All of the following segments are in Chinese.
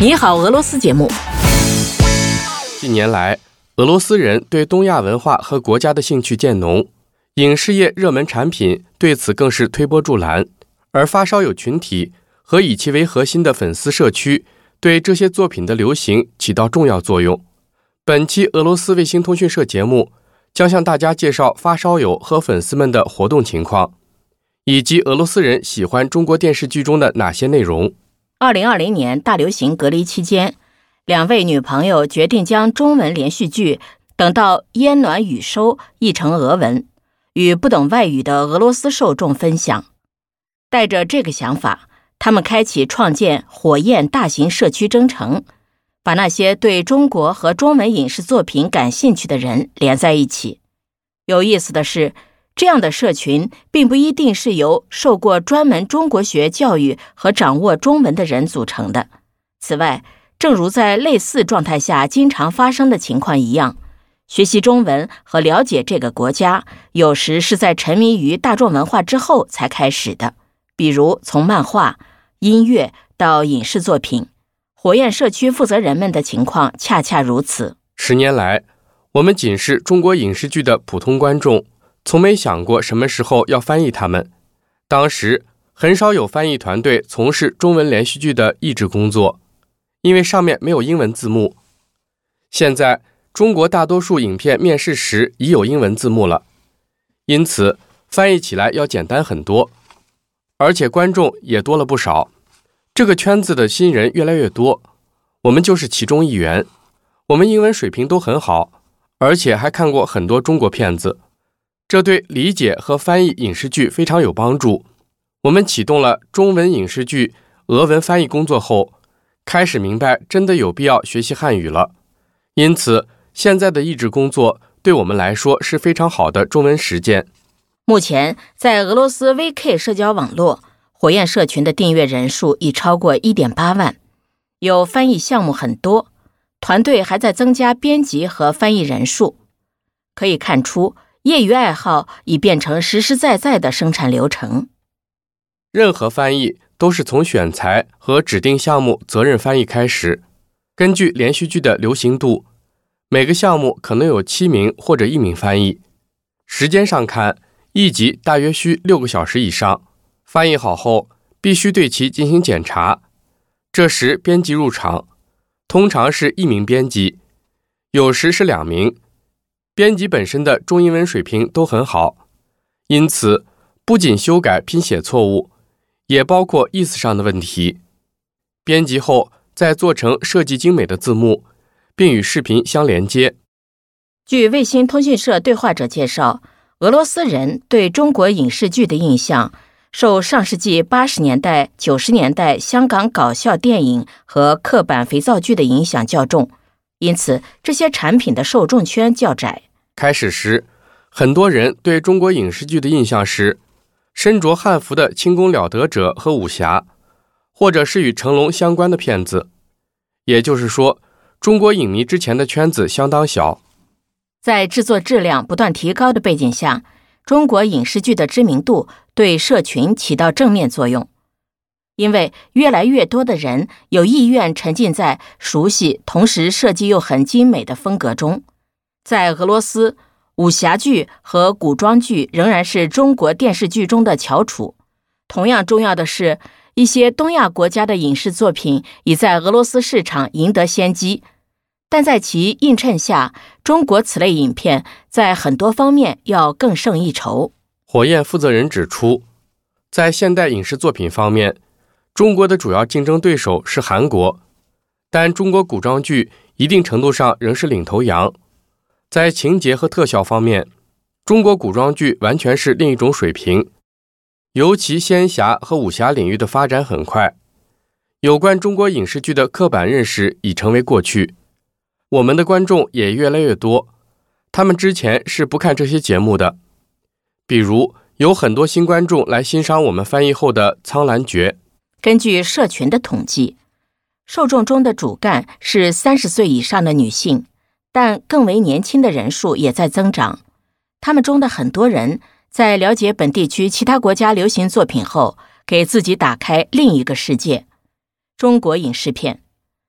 你好，俄罗斯节目。 近年来，俄罗斯人对东亚文化和国家的兴趣渐浓，影视业热门产品对此更是推波助澜，而发烧友群体和以其为核心的粉丝社区对这些作品的流行起到重要作用。本期俄罗斯卫星通讯社节目将向大家介绍发烧友和粉丝们的活动情况，以及俄罗斯人喜欢中国电视剧中的哪些内容。 2020年大流行隔离期间，两位女朋友决定将中文连续剧等到烟暖雨收译成俄文，与不懂外语的俄罗斯受众分享。带着这个想法，他们开启创建火焰大型社区征程，把那些对中国和中文影视作品感兴趣的人连在一起。有意思的是，这样的社群并不一定是由受过专门中国学教育和掌握中文的人组成的。此外，正如在类似状态下经常发生的情况一样，学习中文和了解这个国家，有时是在沉迷于大众文化之后才开始的，比如从漫画、音乐到影视作品。火焰社区负责人们的情况恰恰如此。 10年来，我们仅是中国影视剧的普通观众，从没想过什么时候要翻译它们。当时很少有翻译团队从事中文连续剧的译制工作，因为上面没有英文字幕。现在中国大多数影片面世时已有英文字幕了，因此翻译起来要简单很多，而且观众也多了不少。这个圈子的新人越来越多，我们就是其中一员。我们英文水平都很好，而且还看过很多中国片子，这对理解和翻译影视剧非常有帮助。我们启动了中文影视剧俄文翻译工作后，开始明白真的有必要学习汉语了。因此，现在的译制工作对我们来说是非常好的中文实践。 目前，在俄罗斯 VK 社交网络，火焰社群的订阅人数已超过 1.8 万，有翻译项目很多，团队还在增加编辑和翻译人数。可以看出，业余爱好已变成实实在在的生产流程。 任何翻译都是从选材和指定项目责任翻译开始，根据连续剧的流行度，每个项目可能有7名或者1名翻译。时间上看，一集大约需6个小时以上。翻译好后，必须对其进行检查。这时编辑入场，通常是1名编辑，有时是2名。编辑本身的中英文水平都很好，因此不仅修改拼写错误，也包括意思上的问题。编辑后再做成设计精美的字幕，并与视频相连接。 据卫星通讯社对话者介绍，俄罗斯人对中国影视剧的印象受上世纪80年代、90年代香港搞笑电影和刻板肥皂剧的影响较重，因此这些产品的受众圈较窄。 开始时，很多人对中国影视剧的印象是身着汉服的轻功了得者和武侠，或者是与成龙相关的片子。也就是说，中国影迷之前的圈子相当小。 在制作质量不断提高的背景下，中国影视剧的知名度对社群起到正面作用，因为越来越多的人有意愿沉浸在熟悉同时设计又很精美的风格中。在俄罗斯，武侠剧和古装剧仍然是中国电视剧中的翘楚。同样重要的是，一些东亚国家的影视作品已在俄罗斯市场赢得先机，但在其映衬下，中国此类影片在很多方面要更胜一筹。 火焰负责人指出，在现代影视作品方面，中国的主要竞争对手是韩国，但中国古装剧一定程度上仍是领头羊。在情节和特效方面，中国古装剧完全是另一种水平，尤其仙侠和武侠领域的发展很快。有关中国影视剧的刻板认识已成为过去，我们的观众也越来越多，他们之前是不看这些节目的。比如，有很多新观众来欣赏我们翻译后的《苍兰诀》。 根据社群的统计，受众中的主干是30岁以上的女性，但更为年轻的人数也在增长。他们中的很多人在了解本地区其他国家流行作品后，给自己打开另一个世界——中国影视片。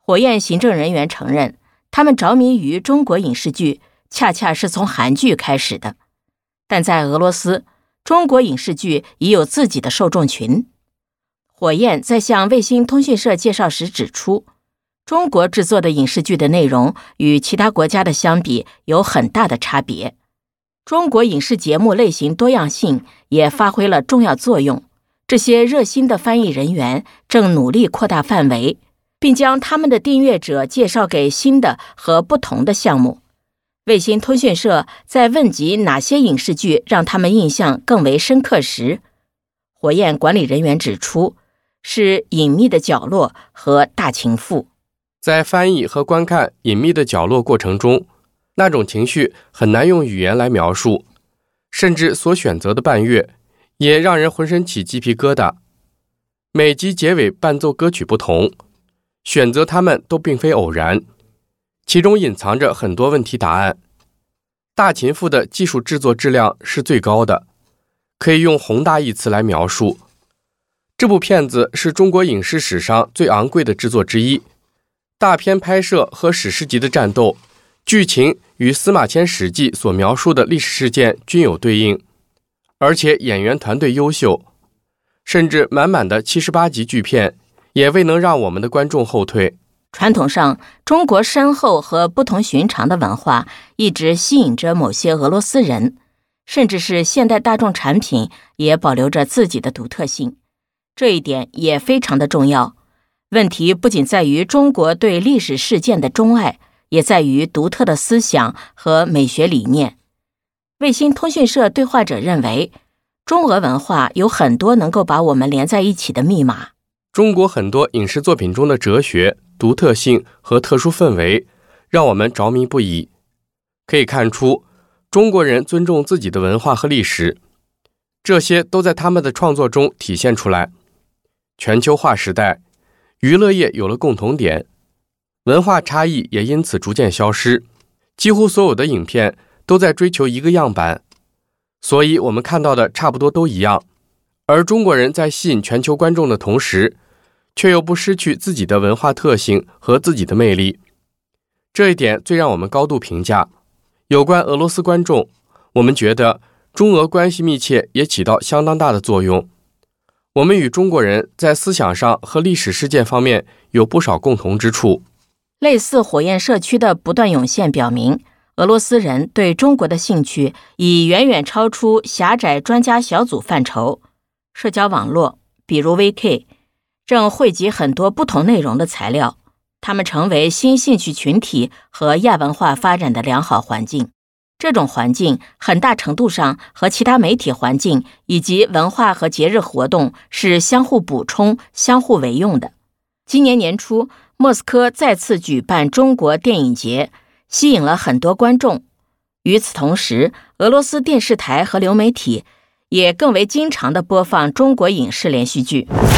火焰行政人员承认，他们着迷于中国影视剧，恰恰是从韩剧开始的。但在俄罗斯，中国影视剧已有自己的受众群。火焰在向卫星通讯社介绍时指出，中国制作的影视剧的内容与其他国家的相比有很大的差别。中国影视节目类型多样性也发挥了重要作用。这些热心的翻译人员正努力扩大范围，并将他们的订阅者介绍给新的和不同的项目。卫星通讯社在问及哪些影视剧让他们印象更为深刻时，火焰管理人员指出，是《隐秘的角落》和《大情妇》。 在翻译和观看《隐秘的角落》过程中，那种情绪很难用语言来描述，甚至所选择的伴乐也让人浑身起鸡皮疙瘩。每集结尾伴奏歌曲不同，选择它们都并非偶然，其中隐藏着很多问题答案。大秦赋的技术制作质量是最高的，可以用宏大一词来描述。这部片子是中国影视史上最昂贵的制作之一，大片拍摄和史诗级的战斗，剧情与司马迁史记所描述的历史事件均有对应，而且演员团队优秀，甚至满满的78集剧片也未能让我们的观众后退。 传统上，中国深厚和不同寻常的文化一直吸引着某些俄罗斯人，甚至是现代大众产品也保留着自己的独特性。这一点也非常的重要。问题不仅在于中国对历史事件的钟爱，也在于独特的思想和美学理念。卫星通讯社对话者认为，中俄文化有很多能够把我们连在一起的密码。 中国很多影视作品中的哲学、独特性和特殊氛围，让我们着迷不已。可以看出，中国人尊重自己的文化和历史，这些都在他们的创作中体现出来。全球化时代，娱乐业有了共同点，文化差异也因此逐渐消失，几乎所有的影片都在追求一个样板，所以我们看到的差不多都一样。而中国人在吸引全球观众的同时，却又不失去自己的文化特性和自己的魅力，这一点最让我们高度评价。有关俄罗斯观众，我们觉得中俄关系密切也起到相当大的作用。我们与中国人在思想上和历史事件方面有不少共同之处。 类似火焰社区的不断涌现表明，俄罗斯人对中国的兴趣已远远超出狭窄专家小组范畴。社交网络，比如 VK， 正汇集很多不同内容的材料，它们成为新兴趣群体和亚文化发展的良好环境。这种环境很大程度上和其他媒体环境以及文化和节日活动是相互补充、相互为用的。今年年初，莫斯科再次举办中国电影节，吸引了很多观众。与此同时，俄罗斯电视台和流媒体也更为经常地播放中国影视连续剧。